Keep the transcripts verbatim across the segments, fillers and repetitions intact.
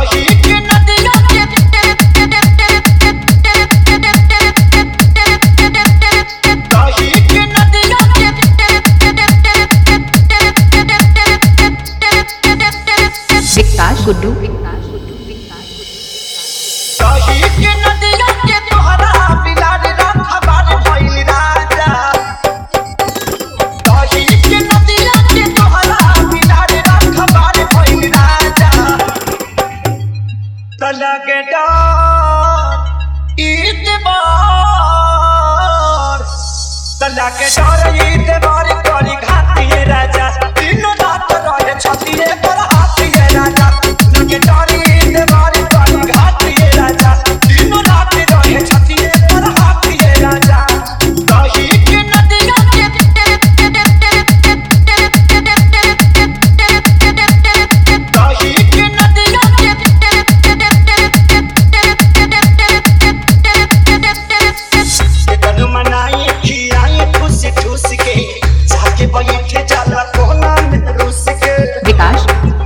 विकास गुड्डू लगे डर ईतबार लगे डर ईतबार करी घातिए राजा तीनों रात रहे छतिए पर हाथिए राजा लगे डर ईतबार करी घातिए राजा तीनों रात रहे छतिए पर हाथिए राजा कही के नदिया के कही के नदिया के मनाई खियाई खुश ठूस के जाके बैठे जाला कोना में रूस के विकास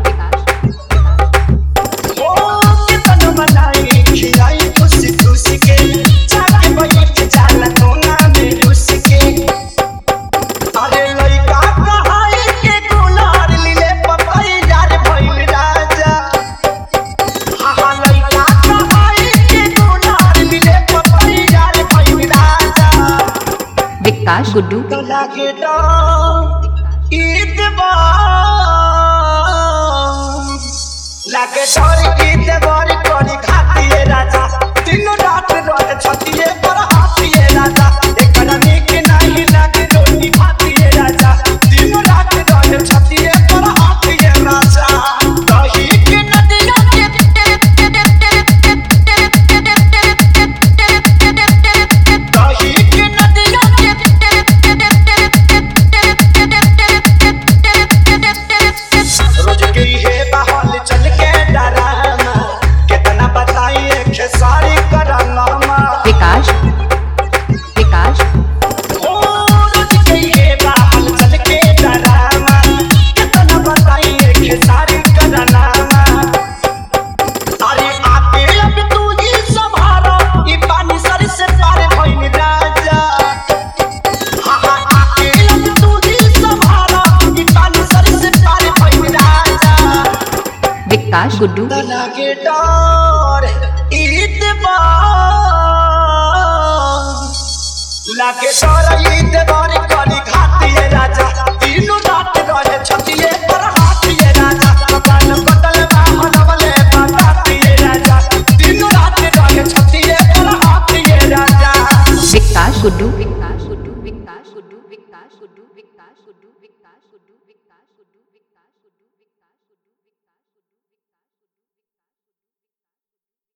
ओ कितन मनाई खियाई खुश ठूस के जाके बैठे जाला कोना में रूस के अरे लइका कहाई के गुलार लीले पपई यार भइल राजा हा हा लइका कहाई के गुलार लीले पपई यार भइल राजा विकास गुड्डू लगे डर ईतबार लगे डर ईतबार करी घातिए राजा तीनों रात रहे छतिए पर हाथिए राजा एकरा नीक नहीं लगे रोटी भातिए राजा तीनों रात रहे छतिए पर हाथिए राजा कही के नदिया के कही के नदिया के रोज के हे बहाल चल के डरामा कितना बताइए खेसारी करामा विकास विकास ओ रोज के हे बहाल चल के डरामा कितना बताइए खेसारी करामा अरे आके अब तू ही संभारो ई पानी सर से पार भइल राजा हा हा आके अब तू ही संभारो ई पानी सर से पार भइल राजा विकास गुड्डू लगे डर ईतबार लगे डर ईतबार करी घातिए राजा तीनों रात रहे छतिए पर हाथिए राजा कपाल बदल बाहनवले बतातिए राजा तीनों रात रहे छतिए पर हाथिए राजा विकास गुड्डू विकास गुड्डू विकास गुड्डू विकास गुड्डू विकास गुड्डू विकास गुड्डू विकास